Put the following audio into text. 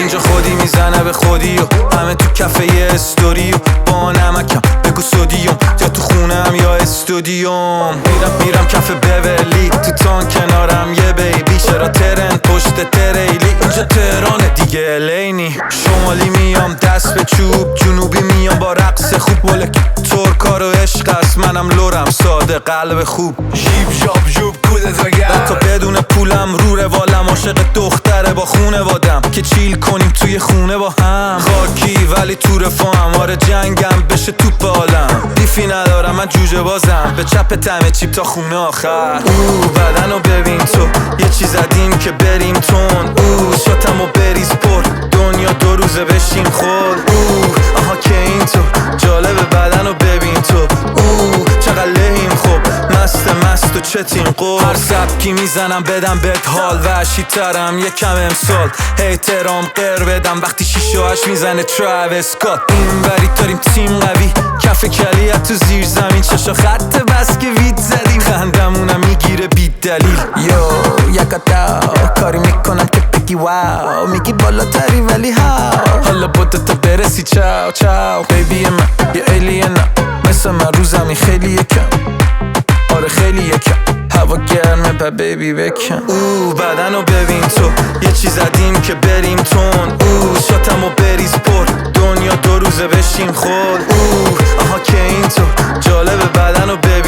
اینجا خودی میزنه به خودی و همه تو کفه یه استوری و با نمکم بگو سودیوم یا تو خونم یا استودیوم. میرم کف بولی تو تان کنارم یه بیبی، چرا ترن پشت تریلی اینجا تهرانه دیگه الینی. شمالی میام دست به چوب، جنوبی میام با رقص خوب، ولک ترکا رو عشق است منم لورم ساده قلب خوب. شیب شاب جوب کودت وگر تا بدون پولم رو روالم، عاشق دختره با خونوادم که چیل کنیم توی خونه با هم. خاکی ولی تو رفاهم، آره جنگم بشه توپ عالم. بیفی ندارم من جوجه بازم، به چپ تمه چیپ تا خونه آخر. بدن رو ببین تو یه چیز زدیم که بریم تون. شاتم و بریز پر دنیا دو روزه بشیم خود. آها که این تو جالب بدن رو ببین تو. چقدر لحیم خوب مست و چتین قول. هر سبکی میزنم بدم بهت حال، وحشی ترم یکم امسال. احترام قر بدم وقتی 6 و 8 میزنه تراویس اسکات. این بری داریم تیم قوی، کف کلیت تو زیر زمین، چشا خط بس که وید زدیم. خندمونم میگیره بی دلیل. یکتا کاری میکنم که بگی واو، میگی بالاتری ولی هاو. حالا بوده تا برسی چاو چاو. بیبی من یه ایلینم، مثل من رو زمین خیلی یکم، آره خیلی یکم. هوا گرمه با بیبی بکن. بدن رو ببین تو یه چیز زدیم که بریم تون. شاتم و بریز پر دنیا دو روزه بشیم خود. آها که این تو جالب بدن رو ببین